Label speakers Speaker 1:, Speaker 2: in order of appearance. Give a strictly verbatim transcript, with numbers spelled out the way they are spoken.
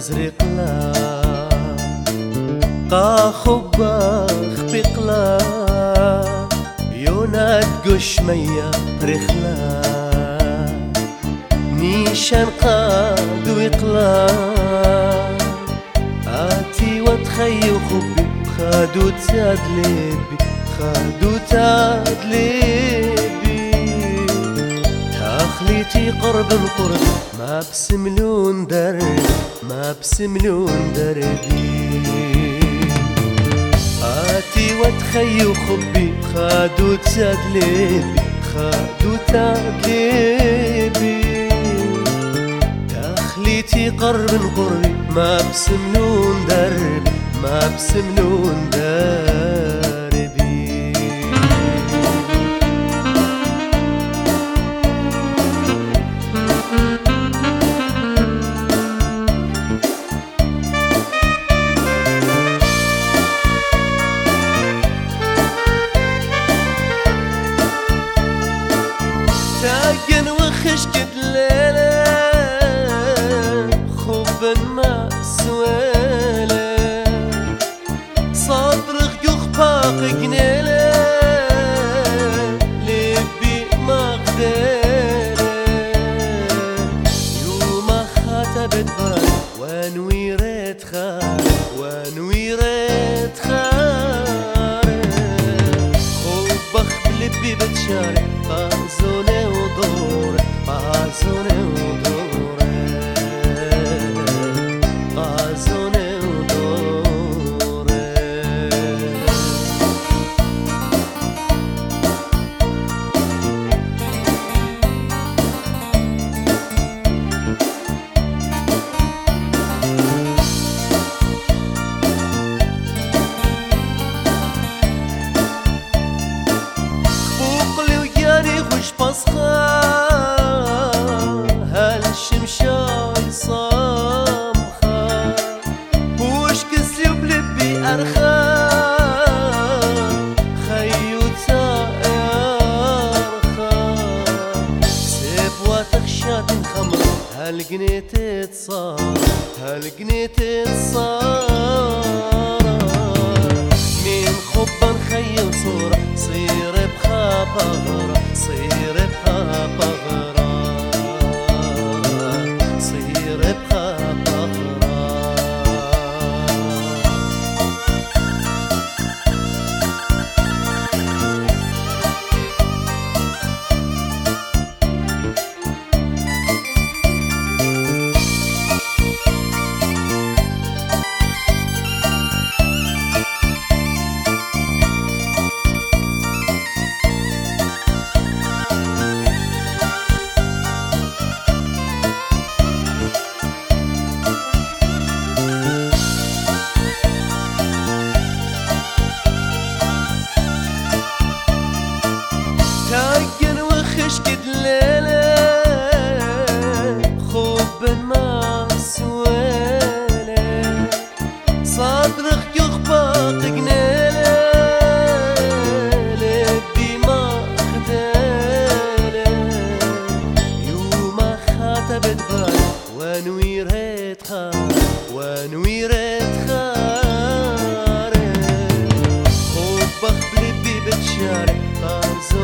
Speaker 1: أزرق لا قا خباخ بقلا يونات قش ميا رخلا نيشان قاد ويقلا آتي وتخي وخبي خادو تاد لبي خادو تاد لبي تخليتي قرب القرب ما بسملون درب ما بسملون دربي آتي وتخي وخبي خادو تاد لبي خادو تاد لبي تخليتي قرب القرب ما بسملون درب ما بسملون دربي تاقن وخشكت ليلة خوبا ما سويلة صدرك يخباق قنيلة لبي ما قديلة يوما خاتبت بار وانويرت خار وانويرت خار خوبخ بلبي بتشارك بازوني ودور بازوني ودور بازوني ودور خبوق لي وياني خوش بصخة هالشمشاي صامخة وش كسلي وبلبي أرخى خيوتا أرخى سيب وتخشى تنخمر هالقنيت تصار هالقنيت تصار من خبا نخيل صورة صير بخا بغرة صير بخا بغرة صير بخا بغرة تاقن وخشكت ليلة خوبا ما سويلة صدرك يخبط قنيلة لبي ما خديلة يوما خاتبت بار وانويرت خار وانويرت خار خوبك بلبي بتشارك